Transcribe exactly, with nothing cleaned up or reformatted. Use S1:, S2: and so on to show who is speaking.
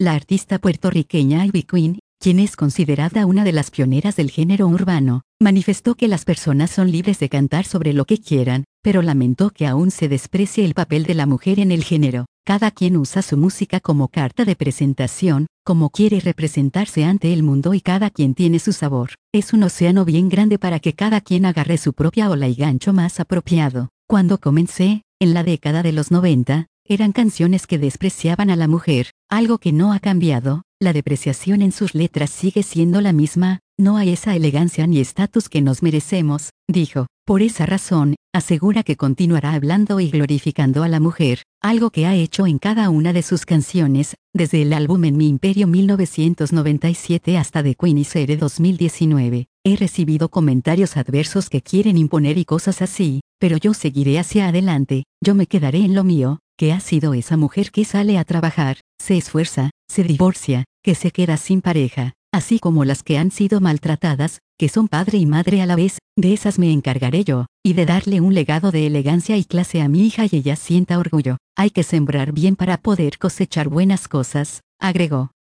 S1: La artista puertorriqueña Ivy Queen, quien es considerada una de las pioneras del género urbano, manifestó que las personas son libres de cantar sobre lo que quieran, pero lamentó que aún se desprecie el papel de la mujer en el género. Cada quien usa su música como carta de presentación, como quiere representarse ante el mundo y cada quien tiene su sabor. Es un océano bien grande para que cada quien agarre su propia ola y gancho más apropiado. Cuando comencé, en la década de los noventa, eran canciones que despreciaban a la mujer, algo que no ha cambiado. La depreciación en sus letras sigue siendo la misma, no hay esa elegancia ni estatus que nos merecemos, dijo. Por esa razón, asegura que continuará hablando y glorificando a la mujer, algo que ha hecho en cada una de sus canciones, desde el álbum En mi imperio mil novecientos noventa y siete hasta The Queen is Here dos mil diecinueve. He recibido comentarios adversos que quieren imponer y cosas así, pero yo seguiré hacia adelante, yo me quedaré en lo mío, que ha sido esa mujer que sale a trabajar, se esfuerza, se divorcia, que se queda sin pareja, así como las que han sido maltratadas, que son padre y madre a la vez, de esas me encargaré yo, y de darle un legado de elegancia y clase a mi hija y ella sienta orgullo. Hay que sembrar bien para poder cosechar buenas cosas, agregó.